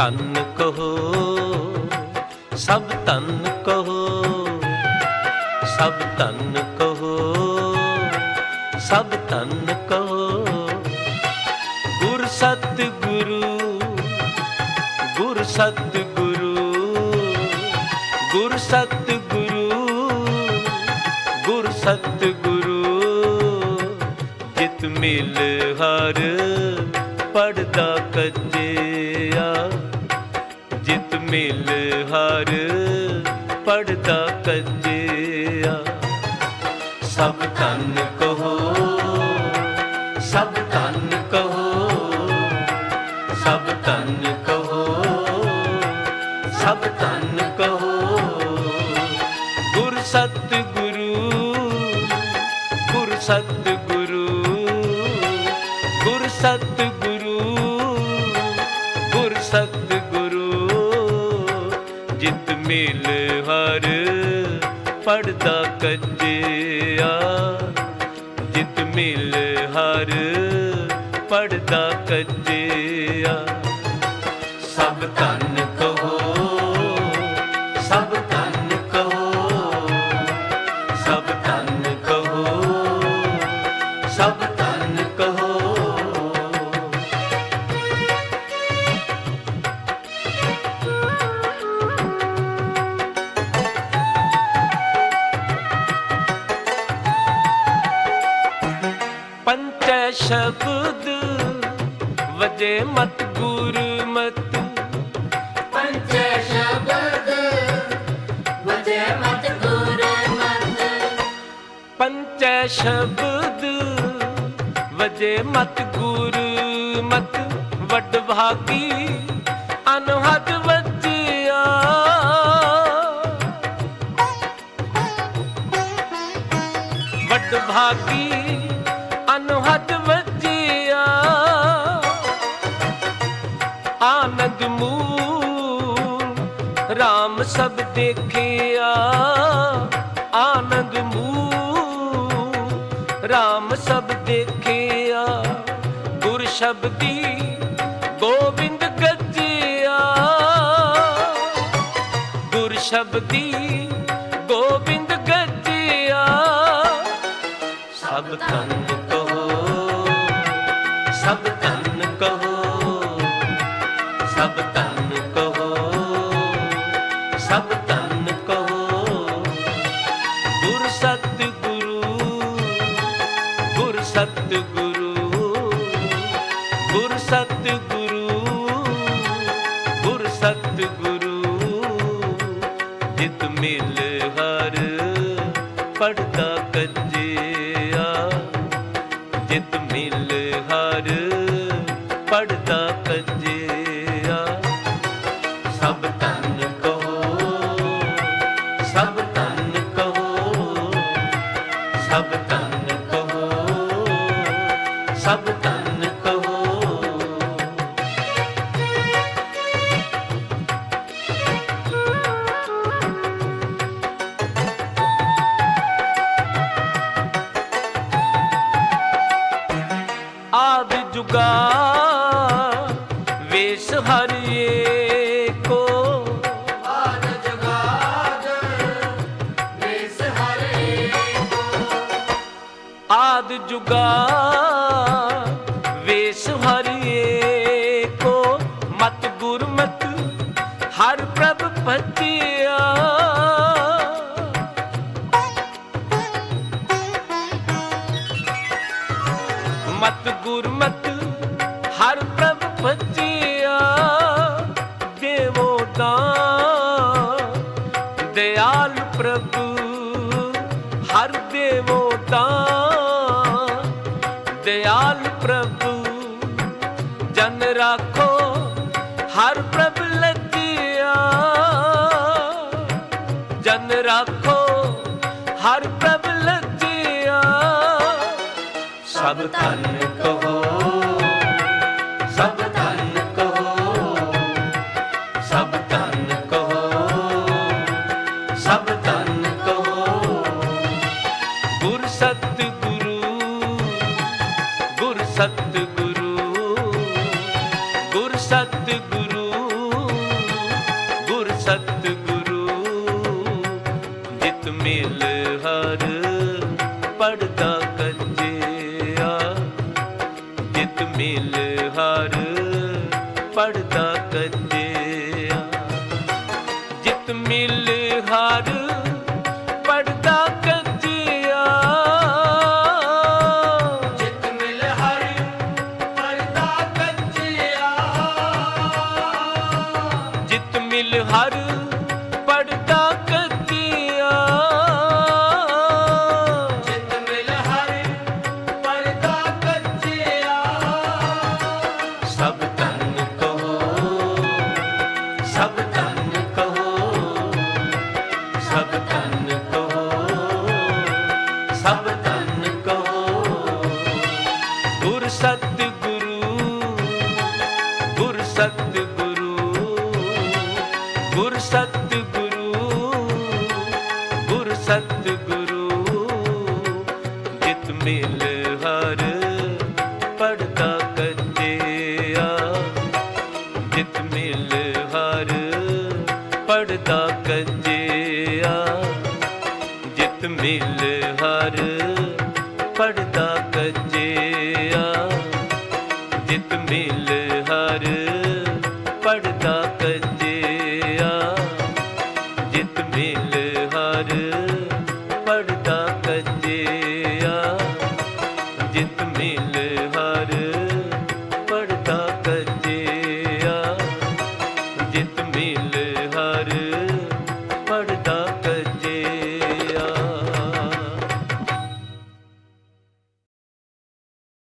ਧੰਨ ਕਹੋ, ਸਭ ਧੰਨ ਕਹੋ, ਸਭ ਧੰਨ ਕਹੋ, ਸਭ ਧੰਨ ਕਹੋ। ਗੁਰ ਸਤਿਗੁਰੂ, ਗੁਰ ਸਤਿਗੁਰੂ, ਗੁਰ ਸਤਿਗੁਰੂ, ਗੁਰ ਸਤਿਗੁਰੂ। ਜਿਤ ਮਿਲ ਹਰ ਪੜਦਾ ਕੱਜਿਆ, ਜਿਤ ਮਿਲ ਹਰ ਪੜਦਾ ਕੱਜਿਆ। ਸਭ ਧੰਨ ਕਹੋ, ਸਭ ਧੰਨ ਕਹੋ, ਸਭ ਧੰਨ ਕਹੋ, ਸਭ ਧੰਨ ਕਹੋ। ਗੁਰ ਸਤਿਗੁਰੂ, ਗੁਰ ਸਤਿਗੁਰੂ, ਗੁਰ ਸਤਿਗੁਰੂ, ਗੁਰ ਸਤਿਗੁਰੂ। ਜਿਤ ਮਿਲ ਹਰ ਪੜਦਾ ਕੱਜਿਆ, ਜਿਤ ਮਿਲ ਹਰ ਪੜਦਾ ਕੱਜਿਆ। ਸਭ ਧੰਨ ਕਹੋ, ਸਭ ਧੰਨ ਕਹੋ, ਸਭ ਧੰਨ ਕਹੋ, ਸਭ ਧੰਨ ਕਹੋ। ਪੰਚੈ ਸ਼ਬਦ ਵਜੇ ਮਤ ਗੁਰਮਤਿ, ਪੰਚੈ ਸ਼ਬਦ ਵਜੇ ਮਤ ਗੁਰਮਤਿ, ਪੰਚੈ ਸ਼ਬਦ ਵਜੇ ਮਤ ਗੁਰਮਤਿ। ਵੱਡ ਭਾਗੀ ਅਨਹਦ ਵਜਿਆ, ਵੱਡ ਭਾਗੀ ਅਨਹਦ ਵਜਿਆ। ਆਨੰਦ ਮੂਲ ਰਾਮ ਸਭ ਦੇਖਿਆ, ਆਨੰਦ ਮੂਲ ਰਾਮ ਸਭ ਦੇਖਿਆ। ਗੁਰ ਸ਼ਬਦੀ ਗੋਬਿੰਦ ਗੱਜਿਆ, ਗੁਰ ਸ਼ਬਦੀ ਗੋਬਿੰਦ ਗੱਜਿਆ। ਸਭ ਧੰਨ ਕਹੋ, ਸਭ ਧੰਨ ਕਹੋ, ਸਭ ਧੰਨ ਕਹੋ, ਸਭ ਧੰਨ ਕਹੋ। ਗੁਰ ਸਤਿਗੁਰੂ, ਗੁਰ ਸਤਿਗੁਰੂ, ਗੁਰ ਸਤਿਗੁਰੂ, ਗੁਰ ਸਤਿਗੁਰੂ। ਜਿਤ ਮਿਲ ਹਰ ਪੜਦਾ ਕੱਜਿਆ, ਜਿਤ ਮਿਲ ਹਰ ਪੜਦਾ ਕੱਜਿਆ। ਸਭ ਧੰਨ ਕਹੋ, ਸਭ ਧੰਨ ਕਹੋ, ਸਭ ਧੰਨ ਕਹੋ, ਸਭ ਧੰਨ ਕਹੋ। ਆਦਿ ਜੁਗਾ ਵੇਸ ਹਰ ਏਕੋ, ਆਦਿ ਜੁਗਾਦ ਵੇਸ ਹਰ ਏਕੋ, ਆਦਿ ਜੁਗਾ ਵੇਸ ਹਰ ਏਕੋ। ਮਤ ਗੁਰਮਤਿ ਹਰ ਪ੍ਰਭ ਭਜਿਆ, ਮਤ ਗੁਰਮਤਿ ਹਰ ਪ੍ਰਭ ਭਜਿਆ। ਦੇਵੋ ਦਾਨ ਦਿਆਲ ਪ੍ਰਭੂ, ਹਰ ਦੇਵੋ ਦਾਨ ਦਿਆਲ ਪ੍ਰਭੂ। ਜਨ ਰਾਖੋ ਹਰ ਪ੍ਰਭ ਲਜਿਆ, ਜਨ ਰਾਖੋ ਹਰ ਪ੍ਰਭ ਲਜਿਆ। ਸਭ ਧੰਨ ਕਹੋ, ਸਭ ਧੰਨ ਕਹੋ, ਸਭ ਧੰਨ ਕਹੋ, ਸਭ ਧੰਨ ਕਹੋ। ਗੁਰ ਸਤਿਗੁਰੂ, ਗੁਰ ਸਤਿਗੁਰੂ, ਗੁਰ ਸਤਿਗੁਰੂ, ਮਿਲ ਹਰ ਪੜਦਾ ਕੱਜਿਆ। ਜਿਤ ਮਿਲ ਹਰਿ ਪਰਦਾ ਕੱਜਿਆ। ਸਭ ਧਨ ਕਹੋ, ਸਭ ਧਨ ਕਹੋ, ਸਭ ਧਨ ਕਹੋ, ਸਭ ਧਨ ਕਹੋ। ਗੁਰ ਸਤਿਗੁਰੂ, ਗੁਰ ਸਤਿਗੁਰੂ, ਗੁਰ ਸਤਿਗੁਰੂ, ਗੁਰ ਸਤਿਗੁਰੂ। ਜਿਤ ਮਿਲ ਹਰ ਪੜਦਾ ਕੱਜਿਆ। ਜਿਤ ਮਿਲ ਹਰ ਪੜਦਾ ਕੱਜਿਆ। ਜਿਤ ਮਿਲ ਹਰ ਪੜਦਾ ਕੱਜਿਆ। ਜਿਤ ਮਿਲ ਹਰ ਪੜਦਾ ਕੱਜਿਆ।